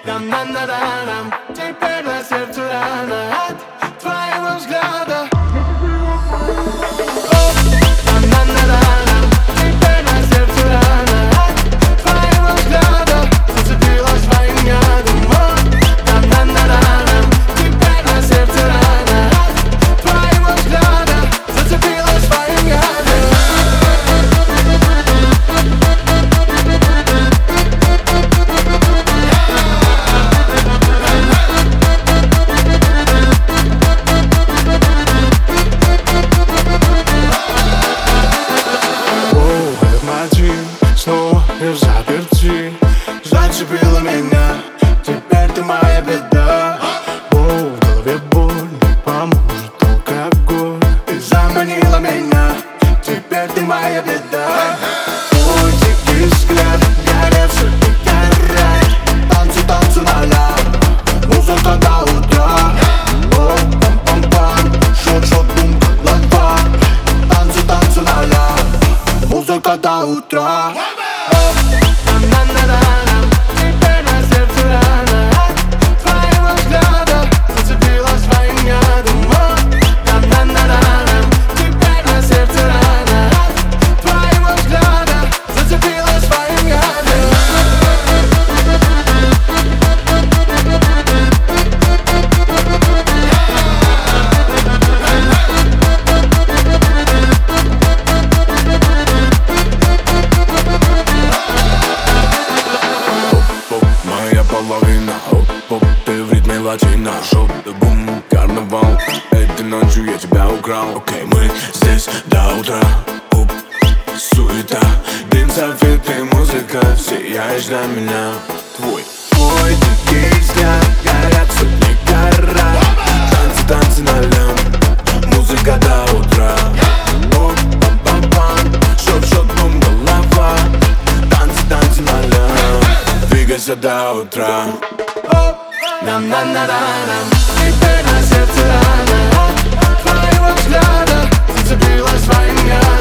Нам теперь на сердце рано от твоего взгляда. Теперь на сердце рано от твоего взгляда. Зацепилась своим ядом. Теперь на сердце рано от твоего взгляда. Зацепилась своим ядом. Снова я в заперти. Зацепила меня, теперь ты моя беда. В голове боль, не поможет алкоголь. Ты заманила меня, теперь ты моя беда. Твой дикий взгляд, горевший и горят. Танцы, танцы ноля, музыка до утра. Пам-пам-пам, шот-шот, бум, лава. Танцы, танцы ноля, музыка до утра. Теперь на сердце рано от твоего взгляда. Зацепила своим ядом. Теперь на сердце рано от твоего взгляда. Зацепила своим ядом. Половина, оп-оп, ты в ритме латино. Шоп-бум, карнавал, этой ночью я тебя украл. Окей, мы здесь до утра. Оп, суета, дым, софиты, музыка. Сияешь для меня. Твой дикий взгляд, горят сотни карат. Танцы, танцы на лям, музыка до утра. Пам-пам-пам, шот-шот-бум, голова. Танцы, танцы на лям, двигайся до утра. Теперь на сердце рано от твоего взгляда. Зацепила своим ядом.